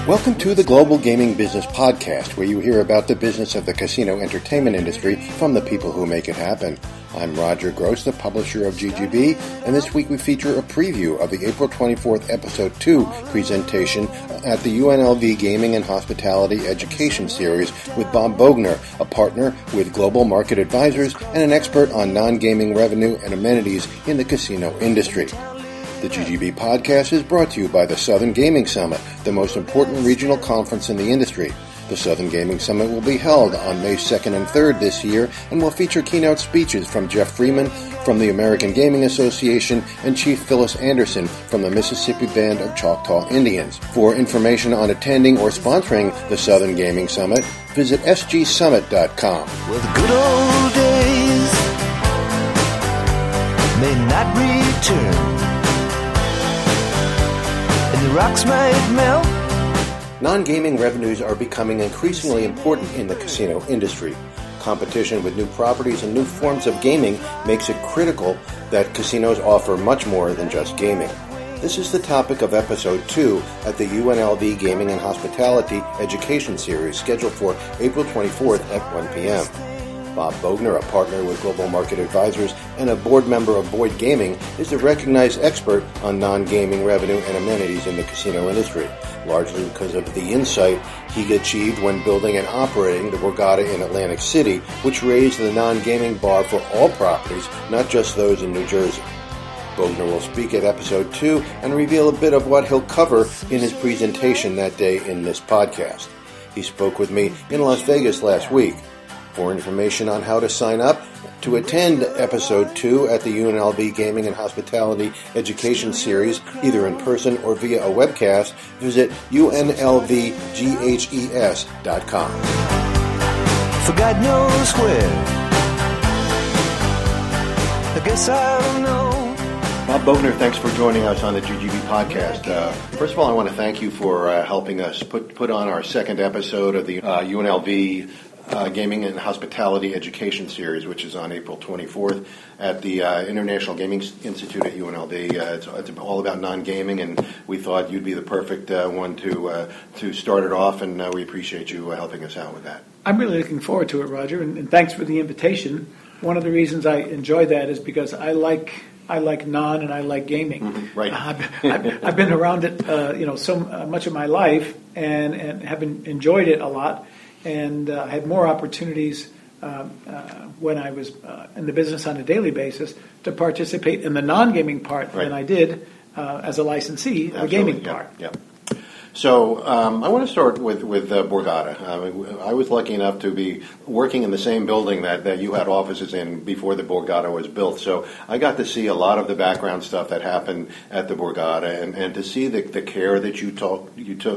Welcome to the Global Gaming Business Podcast, where you hear about the business of the casino entertainment industry from the people who make it happen. I'm Roger Gross, the publisher of GGB, and this week we feature a preview of the April 24th Episode 2 presentation at the UNLV Gaming and Hospitality Education Series with Bob Bogner, a partner with Global Market Advisors and an expert on non-gaming revenue and amenities in the casino industry. The GGB podcast is brought to you by the Southern Gaming Summit, the most important regional conference in the industry. The Southern Gaming Summit will be held on May 2nd and 3rd this year and will feature keynote speeches from Jeff Freeman from the American Gaming Association and Chief Phyllis Anderson from the Mississippi Band of Choctaw Indians. For information on attending or sponsoring the Southern Gaming Summit, visit sgsummit.com. Well, the good old days may not return. The rocks might melt. Non-gaming revenues are becoming increasingly important in the casino industry. Competition with new properties and new forms of gaming makes it critical that casinos offer much more than just gaming. This is the topic of Episode 2 at the UNLV Gaming and Hospitality Education Series, scheduled for April 24th at 1 p.m. Bob Bogner, a partner with Global Market Advisors and a board member of Boyd Gaming, is a recognized expert on non-gaming revenue and amenities in the casino industry, largely because of the insight he achieved when building and operating the Borgata in Atlantic City, which raised the non-gaming bar for all properties, not just those in New Jersey. Bogner will speak at Episode 2 and reveal a bit of what he'll cover in his presentation that day in this podcast. He spoke with me in Las Vegas last week. For information on how to sign up to attend Episode 2 at the UNLV Gaming and Hospitality Education Series, either in person or via a webcast, visit unlvghes.com. For God knows where. I guess I don't know. Bob Bogner, thanks for joining us on the GGB podcast. First of all, I want to thank you for helping us put on our second episode of the UNLV Gaming and Hospitality Education Series, which is on April 24th at the International Gaming Institute at UNLV. It's all about non-gaming, and we thought you'd be the perfect one to start it off, and we appreciate you helping us out with that. I'm really looking forward to it, Roger, and thanks for the invitation. One of the reasons I enjoy that is because I like non and I like gaming. Mm-hmm, right. I've been around it, so much of my life, and have enjoyed it a lot. And I had more opportunities when I was in the business on a daily basis to participate in the non-gaming part than I did as a licensee, the gaming part. Yep. So I want to start with Borgata. I was lucky enough to be working in the same building that you had offices in before the Borgata was built. So I got to see a lot of the background stuff that happened at the Borgata, and to see the care that you took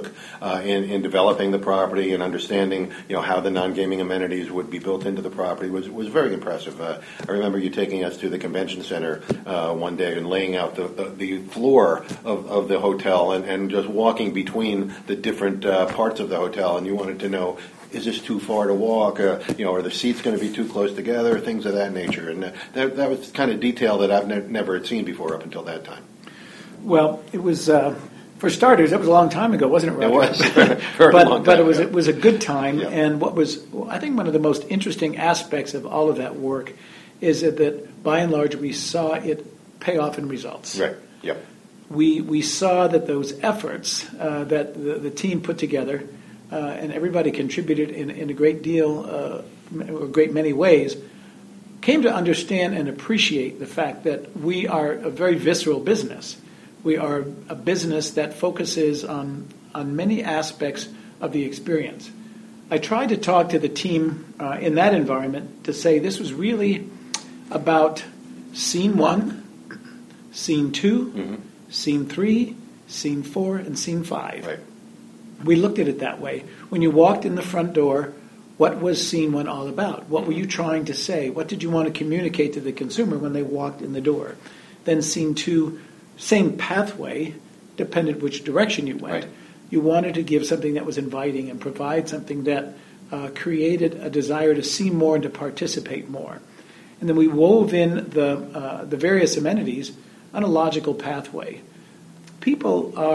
in developing the property and understanding how the non-gaming amenities would be built into the property was very impressive. I remember you taking us to the convention center one day and laying out the floor of the hotel and just walking between the different parts of the hotel, and you wanted to know, is this too far to walk? Are the seats going to be too close together? Things of that nature, and that was kind of detail that I've never had seen before up until that time. Well, it was for starters. That was a long time ago, wasn't it, Roger? It was very long time but ago. It was a good time, Yeah. and what was I think one of the most interesting aspects of all of that work is that by and large we saw it pay off in results. Right. Yep. We saw that those efforts that the team put together, and everybody contributed in a great deal, a great many ways, came to understand and appreciate the fact that we are a very visceral business. We are a business that focuses on many aspects of the experience. I tried to talk to the team in that environment to say this was really about Scene 1, Scene 2, mm-hmm. Scene 3, Scene 4, and Scene 5. Right. We looked at it that way. When you walked in the front door, what was Scene 1 all about? What were you trying to say? What did you want to communicate to the consumer when they walked in the door? Then Scene 2, same pathway, depended which direction you went. Right. You wanted to give something that was inviting and provide something that created a desire to see more and to participate more. And then we wove in the various amenities on a logical pathway. People are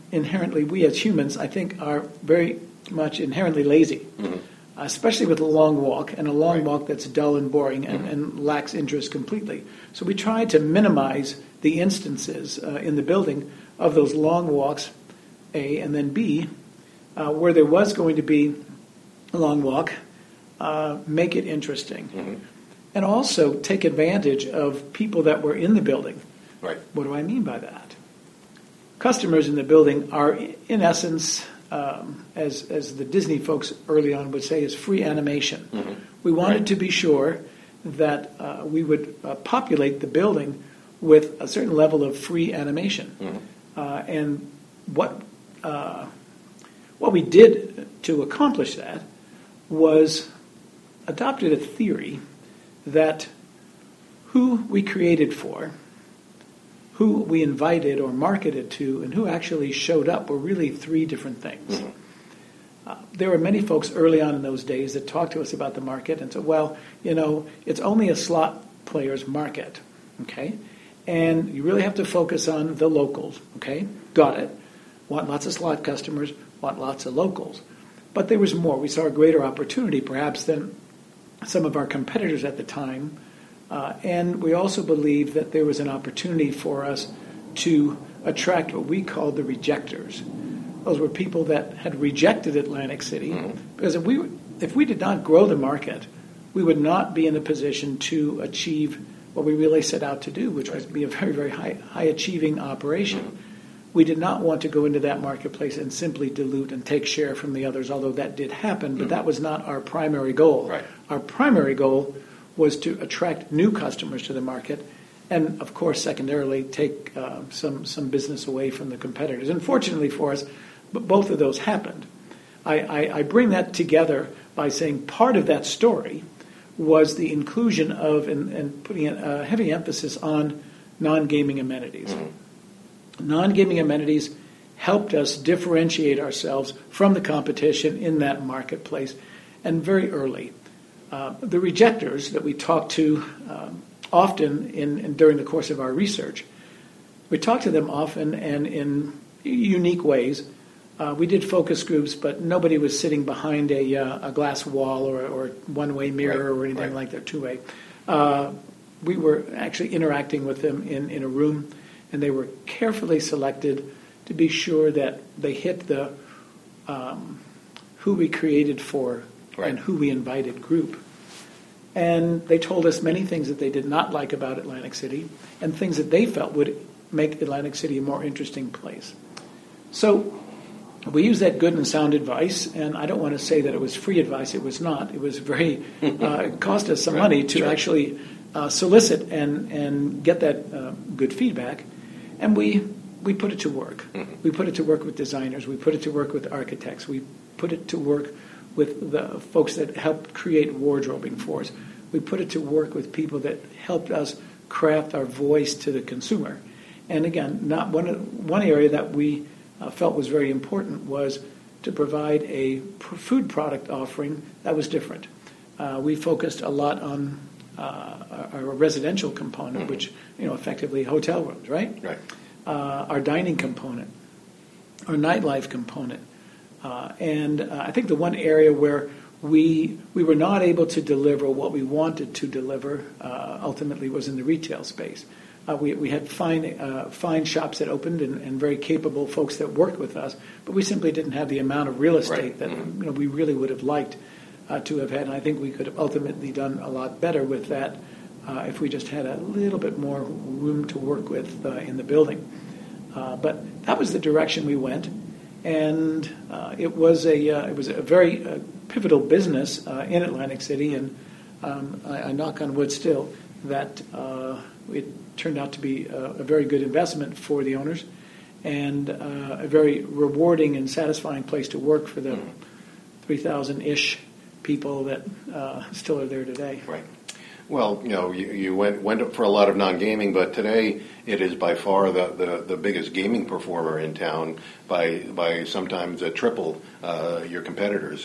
inherently, we as humans, I think, are very much inherently lazy, especially with a long walk, and a long walk that's dull and boring and lacks interest completely. So we try to minimize the instances in the building of those long walks, A, and then B, where there was going to be a long walk, make it interesting. And also take advantage of people that were in the building. Right. What do I mean by that? Customers in the building are, in essence, as the Disney folks early on would say, is free animation. We wanted to be sure that we would populate the building with a certain level of free animation. And what we did to accomplish that was adopted a theory that who we created for, who we invited or marketed to, and who actually showed up were really three different things. There were many folks early on in those days that talked to us about the market and said, well, it's only a slot player's market, okay? And you really have to focus on the locals, okay? Got it. Want lots of slot customers, want lots of locals. But there was more. We saw a greater opportunity, perhaps, than some of our competitors at the time. And we also believed that there was an opportunity for us to attract what we called the rejectors. Those were people that had rejected Atlantic City. Because if we did not grow the market, we would not be in a position to achieve what we really set out to do, which was be a very, very high achieving operation. We did not want to go into that marketplace and simply dilute and take share from the others, although that did happen, but that was not our primary goal. Right. Our primary goal was to attract new customers to the market and, of course, secondarily, take some business away from the competitors. And fortunately for us, both of those happened. I bring that together by saying part of that story was the inclusion of and putting a heavy emphasis on non-gaming amenities. Non-gaming amenities helped us differentiate ourselves from the competition in that marketplace, and very early. The rejectors that we talked to often during the course of our research, we talked to them often and in unique ways. We did focus groups, but nobody was sitting behind a glass wall or one-way mirror or anything like that, two-way. We were actually interacting with them in a room, and they were carefully selected to be sure that they hit the who we created for and who we invited group. And they told us many things that they did not like about Atlantic City and things that they felt would make Atlantic City a more interesting place. So we used that good and sound advice, and I don't want to say that it was free advice. It was not. It was very, it cost us some money to actually solicit and get that good feedback. And we put it to work. We put it to work with designers. We put it to work with architects. We put it to work with the folks that helped create wardrobing for us. We put it to work with people that helped us craft our voice to the consumer. And again, not one area that we felt was very important was to provide a food product offering that was different. We focused a lot on our residential component, which, effectively hotel rooms, right? Right. Our dining component, our nightlife component. And I think the one area where we were not able to deliver what we wanted to deliver ultimately was in the retail space. We had fine shops that opened and very capable folks that worked with us, but we simply didn't have the amount of real estate that we really would have liked to have had. And I think we could have ultimately done a lot better with that if we just had a little bit more room to work with in the building. But that was the direction we went, and it was a very pivotal business in Atlantic City, and I knock on wood still that it turned out to be a very good investment for the owners and a very rewarding and satisfying place to work for the 3,000-ish people that still are there today. Right. Well, you went for a lot of non-gaming, but today it is by far the biggest gaming performer in town by sometimes triple your competitors.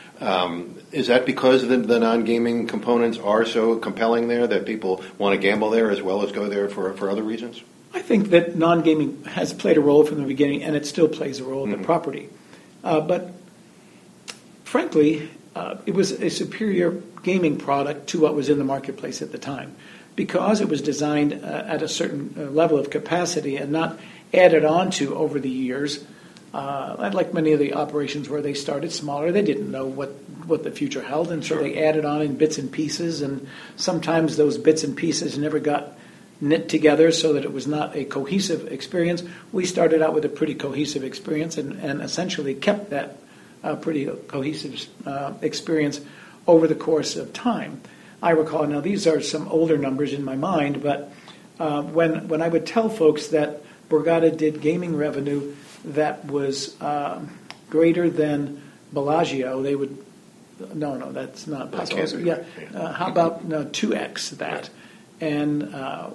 Is that because the non-gaming components are so compelling there that people want to gamble there as well as go there for other reasons? I think that non-gaming has played a role from the beginning, and it still plays a role in the property. But frankly, it was a superior gaming product to what was in the marketplace at the time, because it was designed at a certain level of capacity and not added on to over the years. Like many of the operations where they started smaller, they didn't know what the future held, and so they added on in bits and pieces, and sometimes those bits and pieces never got knit together so that it was not a cohesive experience. We started out with a pretty cohesive experience and essentially kept that pretty cohesive experience over the course of time. I recall, now these are some older numbers in my mind, but when I would tell folks that Borgata did gaming revenue that was greater than Bellagio, they would, no, that's not possible. Yeah, how about 2x that? Right.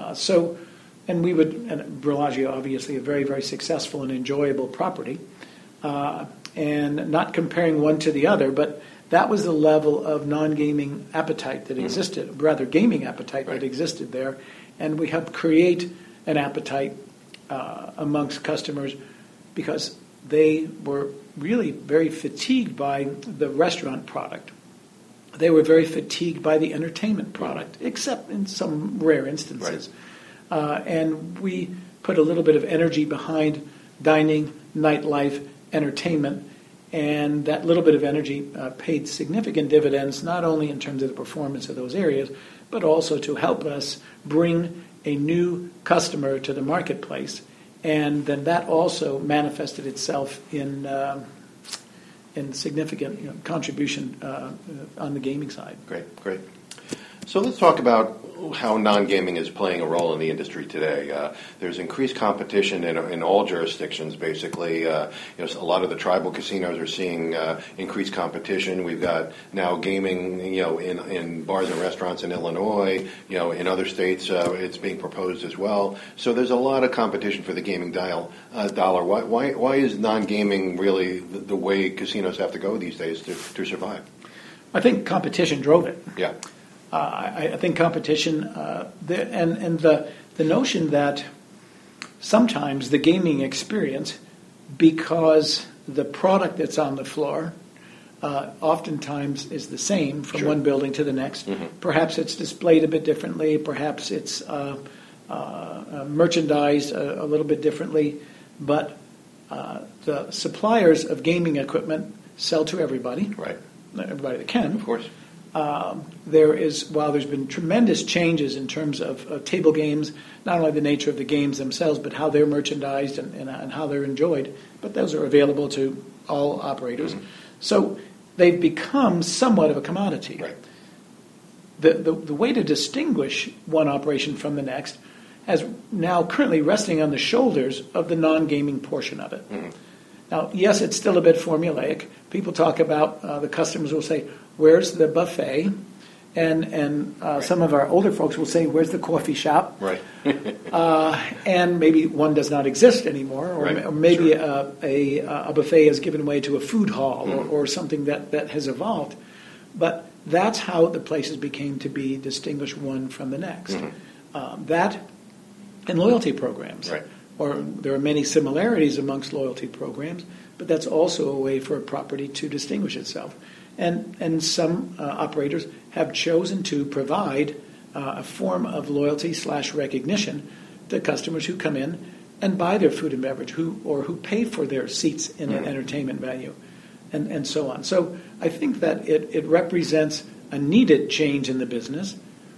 And we would, and Bellagio obviously a very, very successful and enjoyable property, and not comparing one to the other, but that was the level of non-gaming appetite that existed, rather gaming appetite that existed there, and we helped create an appetite amongst customers because they were really very fatigued by the restaurant product. They were very fatigued by the entertainment product, except in some rare instances. Right. And we put a little bit of energy behind dining, nightlife, entertainment, and that little bit of energy paid significant dividends, not only in terms of the performance of those areas, but also to help us bring a new customer to the marketplace. And then that also manifested itself in significant contribution on the gaming side. Great. So let's talk about how non-gaming is playing a role in the industry today. There's increased competition in all jurisdictions, basically. A lot of the tribal casinos are seeing increased competition. We've got now gaming, in bars and restaurants in Illinois. In other states, it's being proposed as well. So there's a lot of competition for the gaming dollar. Why is non-gaming really the way casinos have to go these days to survive? I think competition drove it. Yeah. I think competition and the notion that sometimes the gaming experience, because the product that's on the floor oftentimes is the same from one building to the next. Mm-hmm. Perhaps it's displayed a bit differently. Perhaps it's merchandised a little bit differently. But the suppliers of gaming equipment sell to everybody. Right. Everybody that can. Of course. While there's been tremendous changes in terms of table games, not only the nature of the games themselves, but how they're merchandised and how they're enjoyed, but those are available to all operators. Mm-hmm. So they've become somewhat of a commodity. Right. The way to distinguish one operation from the next is now currently resting on the shoulders of the non-gaming portion of it. Mm-hmm. Now, yes, it's still a bit formulaic. People talk about, the customers will say, where's the buffet? And some of our older folks will say, where's the coffee shop? Right. And maybe one does not exist anymore, or maybe a buffet has given way to a food hall or something that has evolved. But that's how the places became to be distinguished one from the next. Mm-hmm. That and loyalty programs. Right. Or there are many similarities amongst loyalty programs, but that's also a way for a property to distinguish itself. And some operators have chosen to provide a form of loyalty / recognition to customers who come in and buy their food and beverage, who pay for their seats in an entertainment venue, and so on. So I think that it represents a needed change in the business,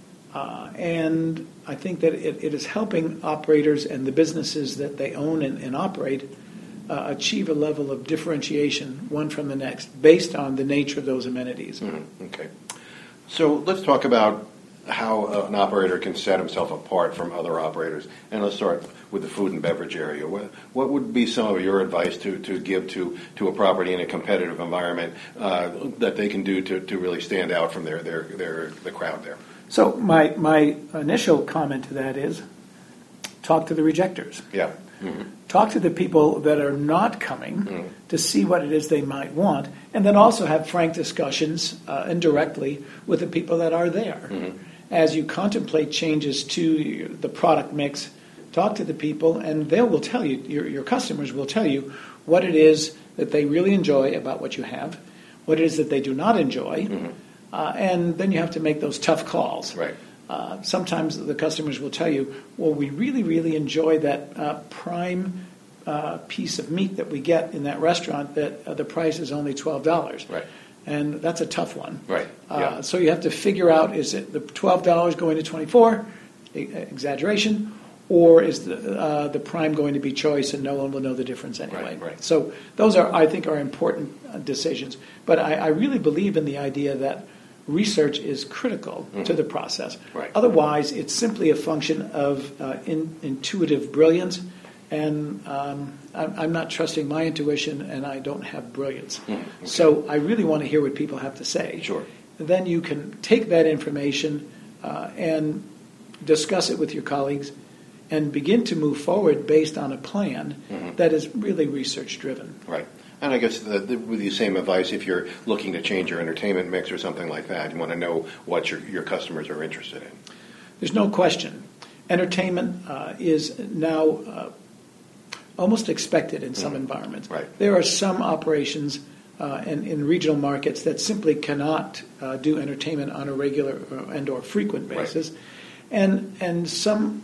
and I think that it is helping operators and the businesses that they own and operate achieve a level of differentiation one from the next based on the nature of those amenities. Mm-hmm. Okay. So let's talk about how an operator can set himself apart from other operators. And let's start with the food and beverage area. What would be some of your advice to give to a property in a competitive environment that they can do to really stand out from the crowd there? So my initial comment to that is talk to the rejectors. Yeah. Mm-hmm. Talk to the people that are not coming to see what it is they might want, and then also have frank discussions indirectly with the people that are there. Mm-hmm. As you contemplate changes to the product mix, talk to the people, and they will tell you, your customers will tell you what it is that they really enjoy about what you have, what it is that they do not enjoy, and then you have to make those tough calls. Right. Sometimes the customers will tell you, well, we really, really enjoy that prime piece of meat that we get in that restaurant that the price is only $12. Right. And that's a tough one. Right. Yeah. So you have to figure out, is it the $12 going to $24, exaggeration, or is the prime going to be choice and no one will know the difference anyway? Right. So those are, I think, are important decisions. But I really believe in the idea that research is critical to the process. Right. Otherwise, it's simply a function of intuitive brilliance, and I'm not trusting my intuition, and I don't have brilliance. Okay. So I really want to hear what people have to say. Sure. Then you can take that information and discuss it with your colleagues and begin to move forward based on a plan that is really research-driven. Right. And I guess with the same advice, if you're looking to change your entertainment mix or something like that, you want to know what your customers are interested in. There's no question. Entertainment is now almost expected in some environments. Right. There are some operations in regional markets that simply cannot do entertainment on a regular and or frequent basis. Right. And some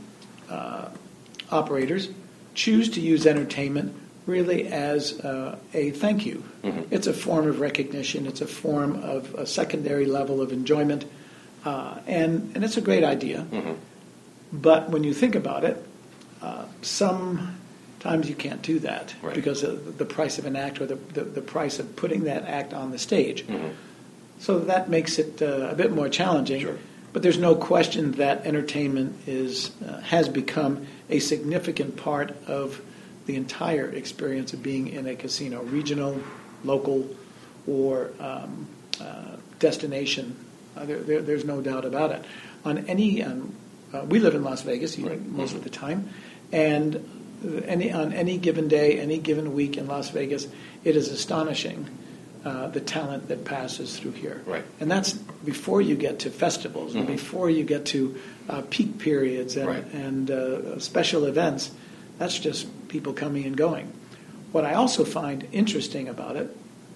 operators choose to use entertainment really as a thank you. It's a form of recognition. It's a form of a secondary level of enjoyment. And it's a great idea. But when you think about it, sometimes you can't do that because of the price of an act or the price of putting that act on the stage. So that makes it a bit more challenging. Sure. But there's no question that entertainment has become a significant part of the entire experience of being in a casino, regional, local, or destination. There's no doubt about it. On any, we live in Las Vegas most of the time, and on any given day, any given week in Las Vegas, it is astonishing the talent that passes through here. Right. And that's before you get to festivals and before you get to peak periods and special events. That's just people coming and going. What I also find interesting about it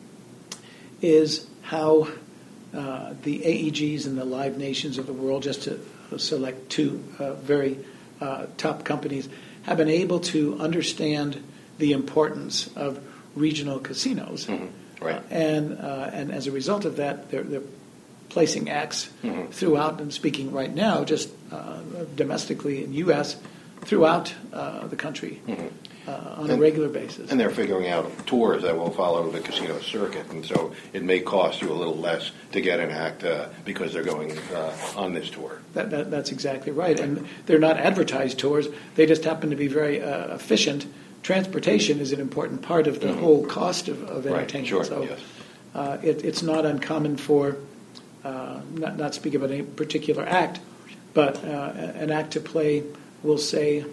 is how the AEGs and the Live Nations of the world, just to select two very top companies, have been able to understand the importance of regional casinos. Right. And as a result of that, they're placing acts throughout, and speaking right now, just domestically in U.S., throughout the country on a regular basis. And they're figuring out tours that will follow the casino circuit, and so it may cost you a little less to get an act because they're going on this tour. That's exactly right. And they're not advertised tours. They just happen to be very efficient. Transportation is an important part of the whole cost of entertainment. Right. Sure. So yes. It's not uncommon for, not speak about any particular act, but an act to play, we'll say,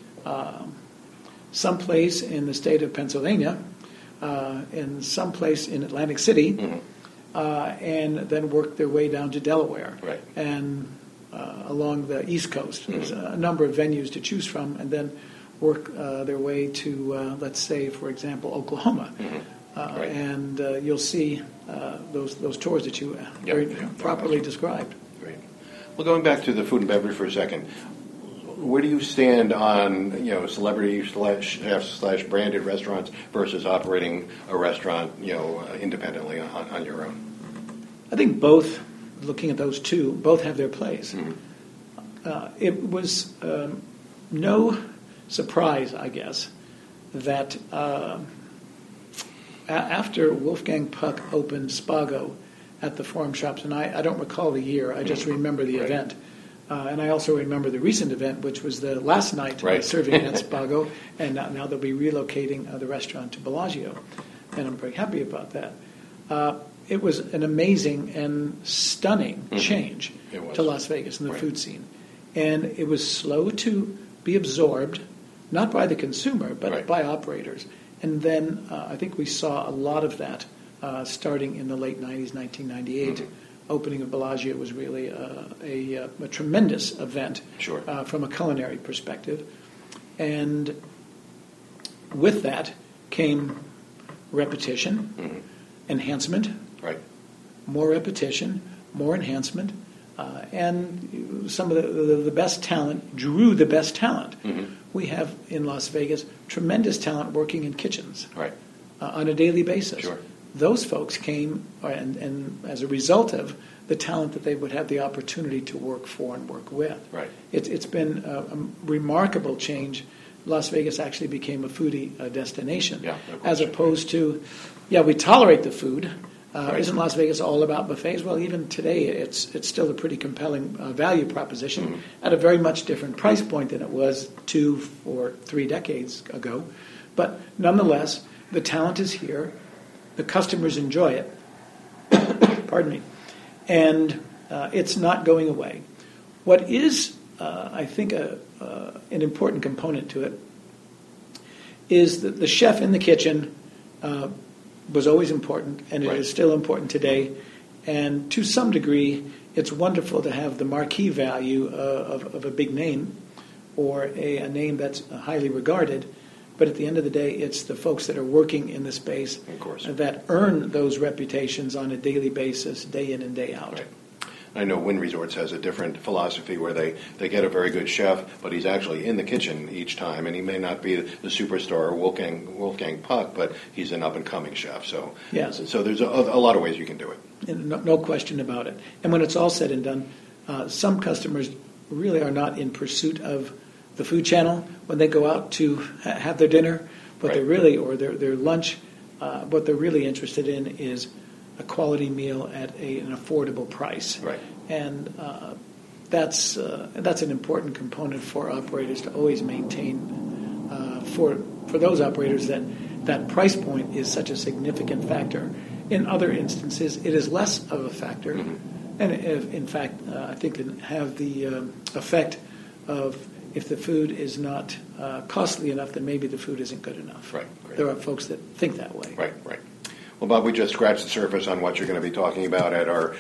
someplace in the state of Pennsylvania, in someplace in Atlantic City, and then work their way down to Delaware. Right. And along the East Coast. There's a number of venues to choose from, and then work their way to, let's say, for example, Oklahoma. Right. And you'll see those tours that you very properly described. Great. Well, going back to the food and beverage for a second, where do you stand on celebrity / branded restaurants versus operating a restaurant independently on your own? I think both. Looking at those two, both have their place. It was no surprise, I guess, that after Wolfgang Puck opened Spago at the Forum Shops, and I don't recall the year, I just remember the event. And I also remember the recent event, which was the last night serving at Spago, and now they'll be relocating the restaurant to Bellagio, and I'm very happy about that. It was an amazing and stunning change to Las Vegas and the food scene. And it was slow to be absorbed, not by the consumer, but by operators. And then I think we saw a lot of that starting in the late 90s, 1998. Opening of Bellagio was really a tremendous event from a culinary perspective. And with that came repetition, enhancement, Right. more repetition, more enhancement, and some of the best talent drew the best talent. We have in Las Vegas tremendous talent working in kitchens Right. on a daily basis. Sure. Those folks came, and as a result of the talent that they would have the opportunity to work for and work with. Right. It's been a remarkable change. Las Vegas actually became a foodie destination, Yeah, no as question. opposed to, we tolerate the food. Right. Isn't Las Vegas all about buffets? Well, even today, it's still a pretty compelling value proposition at a very much different price point than it was 2 or 3 decades ago. But nonetheless, the talent is here. The customers enjoy it. Pardon me. And it's not going away. What is, I think, an important component to it is that the chef in the kitchen was always important, and it Right. is still important today. And to some degree, it's wonderful to have the marquee value of a big name or a name that's highly regarded. But at the end of the day, it's the folks that are working in the space Of course. that earn those reputations on a daily basis, day in and day out. Right. I know Wynn Resorts has a different philosophy where they get a very good chef, but he's actually in the kitchen each time, and he may not be the superstar Wolfgang Puck, but he's an up-and-coming chef. So, Yes. so there's a lot of ways you can do it. And no question about it. And when it's all said and done, some customers really are not in pursuit of the food channel when they go out to have their dinner, but Right. they're really, or their lunch, what they're really interested in is a quality meal at an affordable price. Right. And that's an important component for operators to always maintain. For those operators, that price point is such a significant factor. In other instances, it is less of a factor, and in fact, I think can have the effect of if the food is not costly enough, then maybe the food isn't good enough. Right. Great. There are folks that think that way. Right, right. Well, Bob, we just scratched the surface on what you're going to be talking about at our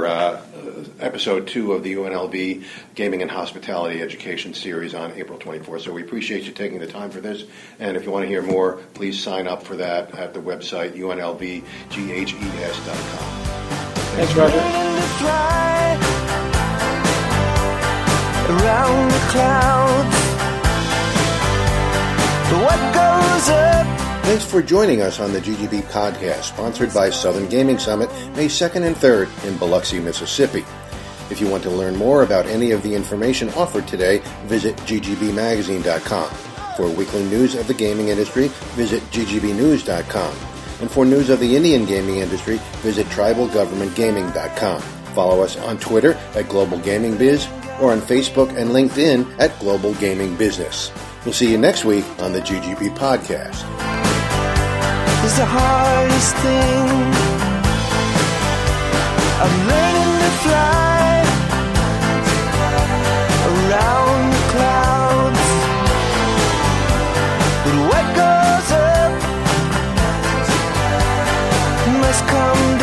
episode 2 of the UNLV Gaming and Hospitality Education Series on April 24th. So we appreciate you taking the time for this. And if you want to hear more, please sign up for that at the website unlvghes.com. Thanks, Roger. To fly around the clouds. What goes up? Thanks for joining us on the GGB podcast, sponsored by Southern Gaming Summit, May 2nd and 3rd in Biloxi, Mississippi. If you want to learn more about any of the information offered today, visit ggbmagazine.com. For weekly news of the gaming industry, visit ggbnews.com. And for news of the Indian gaming industry, visit tribalgovernmentgaming.com. Follow us on Twitter at Global Gaming Biz or on Facebook and LinkedIn at Global Gaming Business. We'll see you next week on the GGB podcast. Is the hardest thing. I'm learning to fly around the clouds. But what goes up must come down.